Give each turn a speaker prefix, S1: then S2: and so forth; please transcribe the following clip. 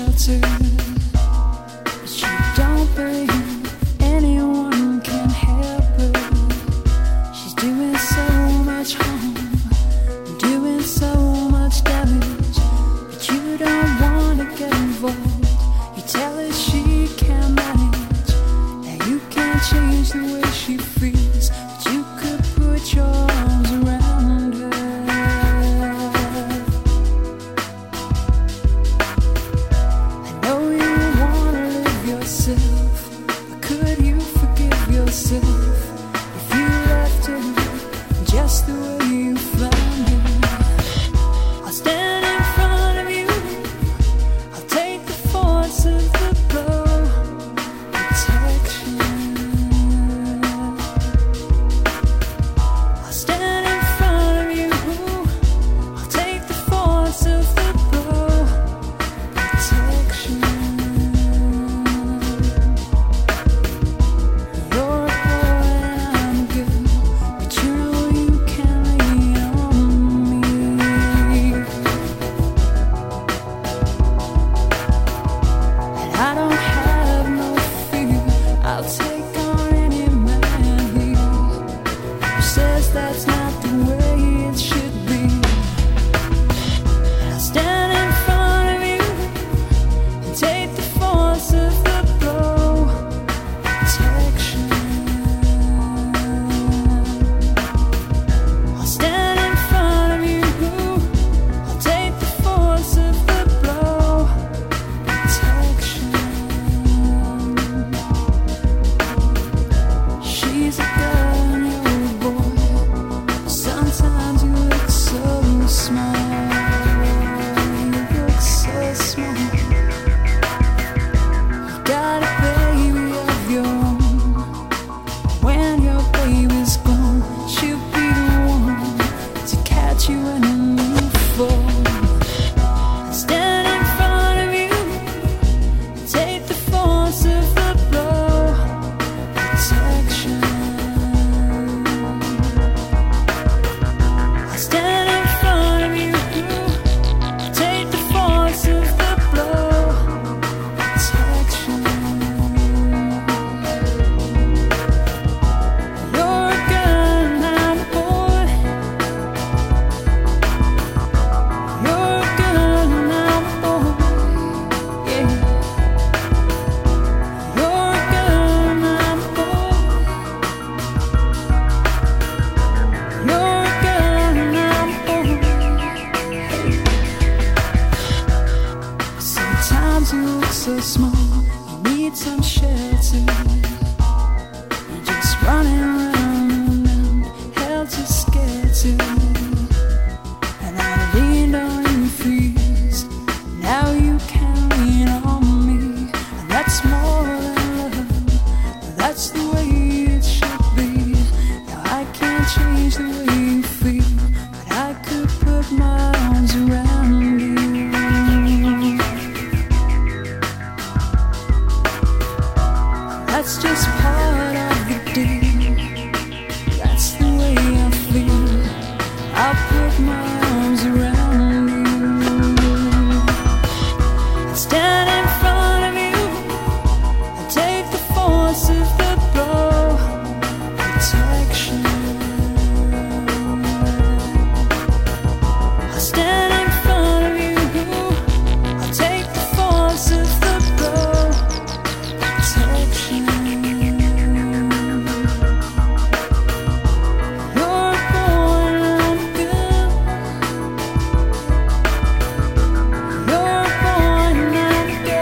S1: shelter, but she don't believe anyone can help her. She's doing so much harm, doing so much damage, but you don't want to get involved. You tell her she can't manage, that you can't change the way she feels, but you could put your arms around her. I know you wanna live yourself, but could you forgive yourself if you left her just the way you found her? I'll stand in front of you, I'll take the force of the blow, protection. I'll stand in front of you, I'll take the force of the blow, protection. You're a boy and I'm a girl, but you know you can lean on me. And I don't have no fear, I'll take on any man here who says that's not the way it should be. And I'll stand in front of you and take the force of the blow, protection. I'll stand in front of you, I'll take the force of the blow, protection. She's a girl and you're a boy. Sometimes you look so small. You look so small. You've got a baby of your own. When your baby's gone, she'll be the one to catch you when you fall. I stand in front of you, take the force of the blow, protection. I stand in front of you, take the force of the blow, protection. You're a girl and I'm a boy. You're a girl and I'm a boy. Yeah. You're a girl and I'm a boy. You're a girl and I'm a boy. Sometimes you look so small, you need some shelter. You're just running around and held too scared to. And I leaned on you for years, now you can lean on me. And that's more than love, but that's the way it should be. Now I can't change the way you feel, but I could put my arms around you. That's just part of the deal. That's the way I feel. I'll put my arms around you. I stand in front of you and take the force of the blow, protection. I stand in front of you, I'll take the force of the blow, protection. You're a boy and I'm a girl. You're a boy and I'm a girl.